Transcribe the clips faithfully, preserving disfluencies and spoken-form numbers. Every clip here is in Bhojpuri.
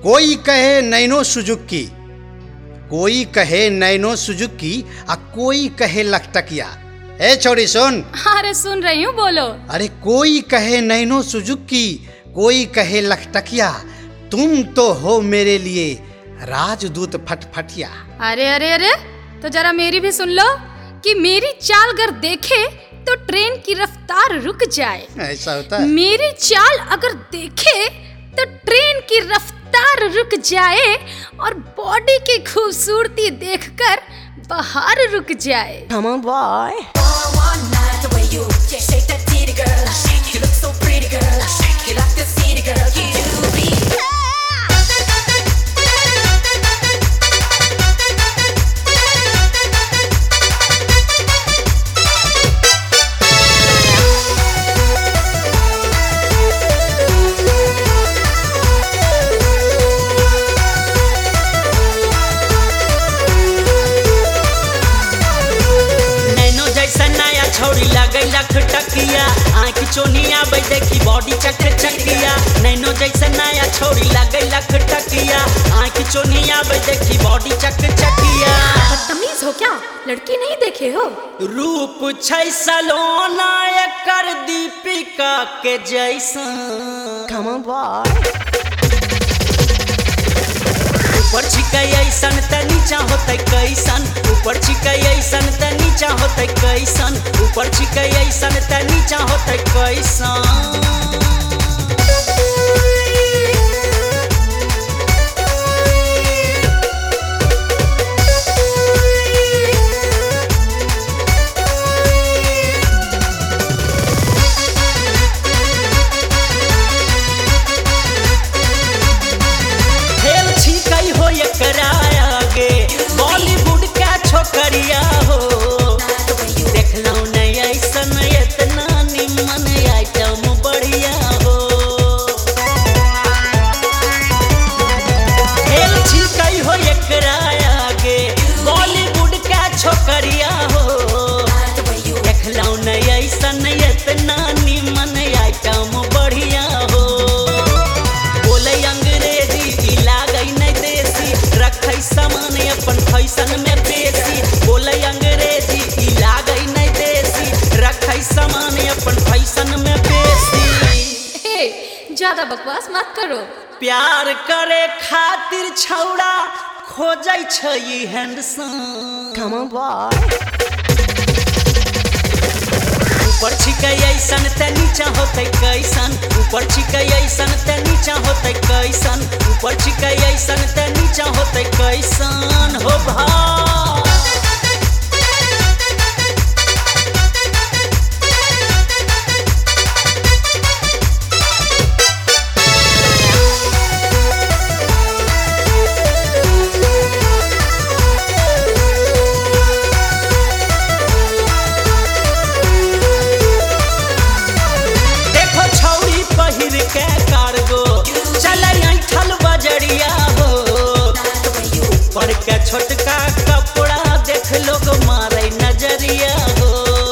कोई कहे नैनो सुजुकी, कोई कहे नैनो सुजुकी, आ कोई कहे लखटकिया। ए छोरी सुन। अरे सुन रही हूँ, बोलो। अरे कोई कहे नैनो सुजुकी, कोई कहे लखटकिया, तुम तो हो मेरे लिए राजदूत फटफटिया। अरे अरे अरे, तो जरा मेरी भी सुन लो कि मेरी चाल अगर देखे तो ट्रेन की रफ्तार रुक जाए। ऐसा होता है? मेरी चाल अगर देखे तो ट्रेन की रफ्तार रुक जाए और बॉडी की खूबसूरती देखकर बाहर रुक जाए। Come on, boy. छोड़ी लगई लखटकिया, आँख चोनिया बई देखी बॉडी चक चकिया। नैनो जैसा नया छोड़ी लगई लखटकिया, आँख चोनिया बई देखी बॉडी चक चकिया। बदतमीज हो क्या? लड़की नहीं देखे हो? रूप छै सलोना एकर दीपिका के जैसा। Come on, boy. ऊपर छिकै ऐसन त नीचा होतै कैसन, ऊपर छिकै ऐसन त नीचा होतै कैसन, ऊपर छिकै ऐसन त नीचा होतै कैसन। बॉलीवुड का छोकरिया हो, देखलौ नहीं ऐसन इतना निमन आइटम बढ़िया हो। खेल छिकै हो एकरा आगे, बॉलीवुड का छोकरिया हो, देखलौ नहीं ऐसन इतना निमन आइटम बढ़िया हो। बोले अंग्रेजी लागै नहीं देसी, रखै सामान अपन फैशन में बेसी। बोले अंग्रेजी ई लागै नहीं देसी, रखै सामान अपन फैशन में बेसी। हे, ज्यादा बकवास मत करो। प्यार करे खातिर छौड़ा खोजै छै ई हैंडसम। Come on, boy. ऊपर छिकै ऐसन त नीचा होतै कैसन, ऊपर छिकै ऐसन त नीचा होतै कैसन, ऊपर छिकै ऐसन त नीचा होतै कैसन हो भाई। के कार्गो चलै ऐठल बजरिया हो, ऊपर के छोटका कपड़ा देख लोग मारे नजरिया हो।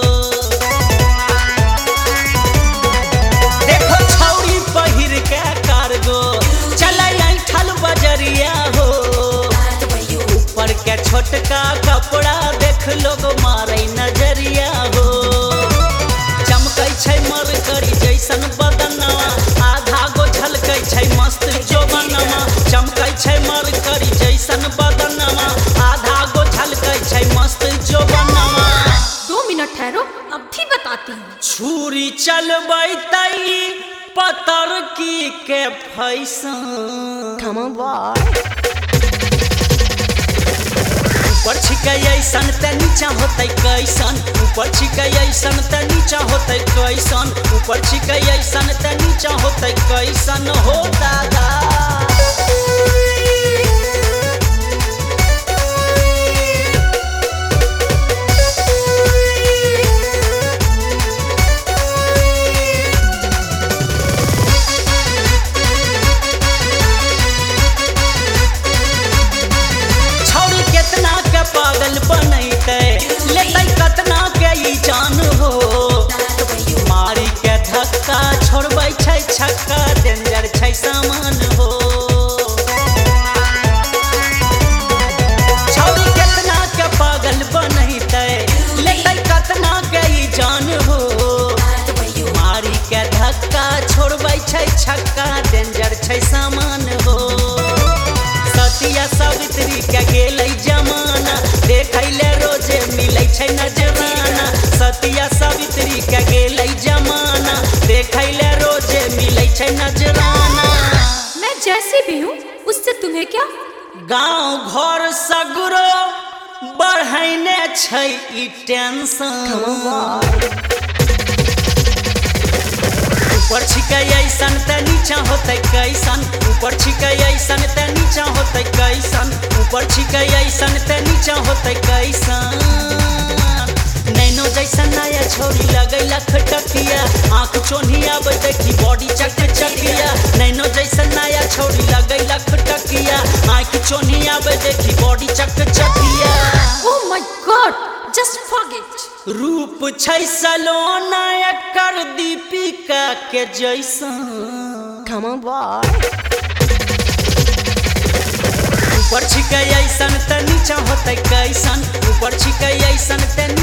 देखो छौरी पहिर के कार्गो चलै ऐठल बजरिया हो, ऊपर के छोटका कपड़ा देख लोग मारे नजरिया हो। चमकै छै मरकरी जैसन बदनवा, आधा गो झलकै छै मस्त जोबनवा। चमकै छै मरकरी जैसन बदनवा, आधा गो झलकै छै मस्त जोबनवा। दो मिनट ठहरो, अब भी बताती हूँ। छुरी चलबै तई पतर की के फैशन। Come on, boy. ऊपर छिकै ऐसन त नीचा होतै कैसन, ऊपर छिकै ऐसन त नीचा होतै कैसन, ऊपर छिकै ऐसन त नीचा होतै कैसन हो दादा। छौरी केतना के पागल बनैतै, लेतै कतना के ई जान हो। मारी के धक्का छोड़बै छै छक्का, डेंजर छै सामान हो। सतिया सावित्री के गेलै जमाना देखैले रोजे मिलै छै नजराना सतिया सावित्री के गेलै जमाना देखैले रोजे मिलै छै नजराना मैं जैसी भी हूँ उससे तुम्हें क्या? गांव घर सगरो बढ़ैने छै ई टेंशन ऊपर छिकै ऐसन त नीचा होतै कैसन ऊपर छिकै ऐसन त नीचा होतै कैसन ऊपर छिकै ऐसन त नीचा होतै कैसन नैनो जैसन नया छोरी लगैला खटकिया आँख चोन्हिया देखी बॉडी चक चकिया नैनो जैसन नया छोरी लगैला खटकिया आँख चोन्हिया देखी बॉडी चक चकिया Oh my God! Just forget. रूप छै सलोना एकर दीपिका के जैसन Come on, boy. ऊपर छिकै ऐसन त नीचा होतै कैसन ऊपर छिकै ऐसन त